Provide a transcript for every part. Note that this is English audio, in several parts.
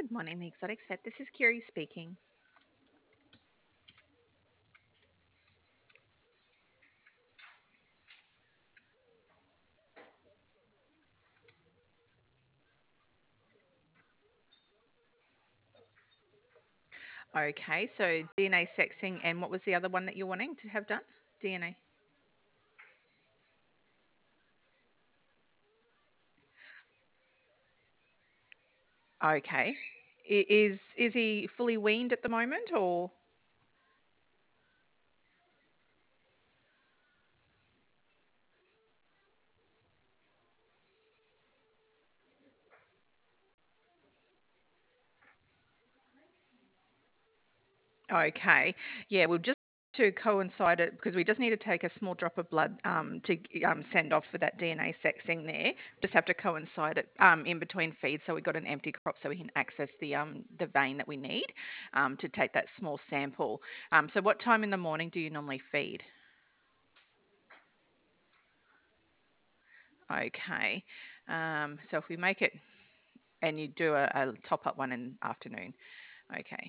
Good morning, the Exotics Vet. This is Kiri speaking. Okay, so DNA sexing, and what was the other one that you're wanting to have done? DNA. Okay. Is he fully weaned at the moment, or? Okay. Yeah, we'll just to coincide it because we just need to take a small drop of blood to send off for that DNA sexing there. Just have to coincide it in between feeds so we've got an empty crop so we can access the vein that we need to take that small sample. So what time in the morning do you normally feed? Okay. So if we make it and you do a top up one in the afternoon. Okay.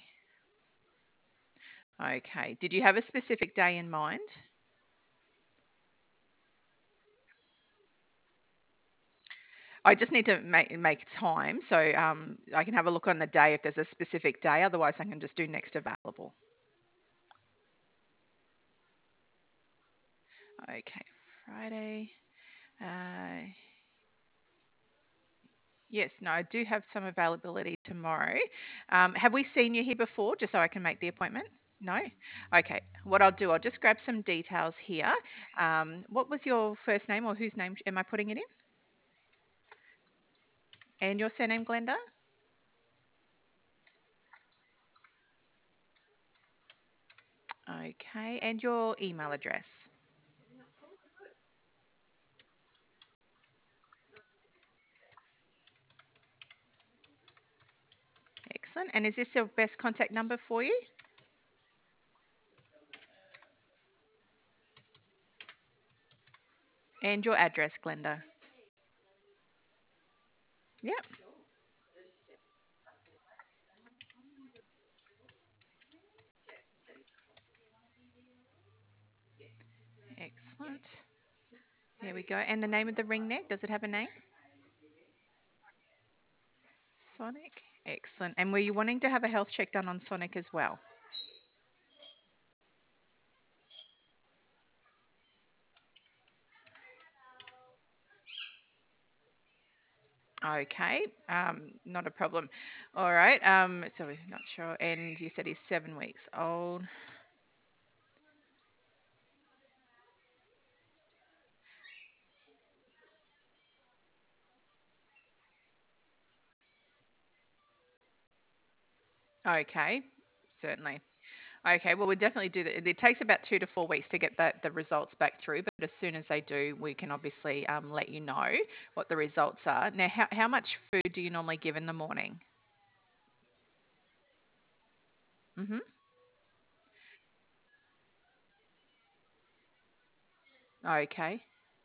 Okay. Did you have a specific day in mind? I just need to make time so I can have a look on the day if there's a specific day. Otherwise, I can just do next available. Okay, Friday. Uh, yes, no, I do have some availability tomorrow. Have we seen you here before, just so I can make the appointment? No? Okay. What I'll do, I'll just grab some details here. What was your first name or whose name am I putting it in? And your surname, Glenda? Okay. And your email address? Excellent. And is this your best contact number for you? And your address, Glenda? Yep. Excellent. There we go. And the name of the ring neck, does it have a name? Sonic. Excellent. And were you wanting to have a health check done on Sonic as well? Okay, not a problem. All right. So we're not sure. And you said he's 7 weeks old. Okay, certainly. Okay, well, we'll definitely do that. It takes about 2 to 4 weeks to get the results back through, but as soon as they do, we can obviously let you know what the results are. Now, how much food do you normally give in the morning? Mm-hmm. Okay,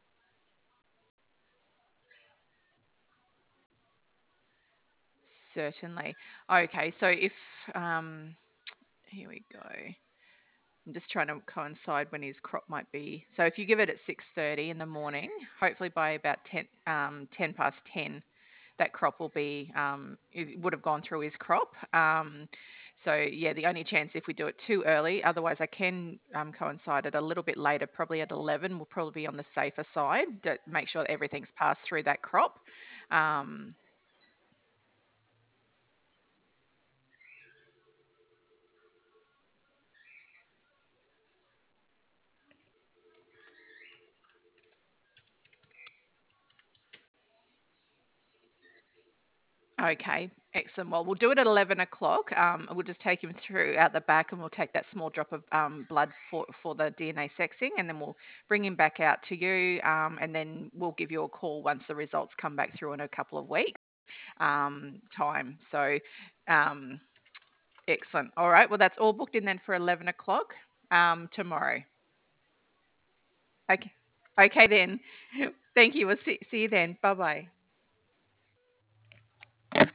certainly. Okay, so if here we go. I'm just trying to coincide when his crop might be. So if you give it at 6:30 in the morning, hopefully by about 10 past 10, that crop will be, it would have gone through his crop. So yeah, the only chance if we do it too early, otherwise I can coincide it a little bit later, probably at 11, we'll probably be on the safer side to make sure that everything's passed through that crop. Um, Okay, excellent. Well, we'll do it at 11 o'clock. We'll just take him through out the back and we'll take that small drop of blood for the DNA sexing and then we'll bring him back out to you and then we'll give you a call once the results come back through in a couple of weeks time. So, um, excellent. All right, well, that's all booked in then for 11 o'clock tomorrow. Okay, okay then. Thank you. We'll see you then. Bye bye.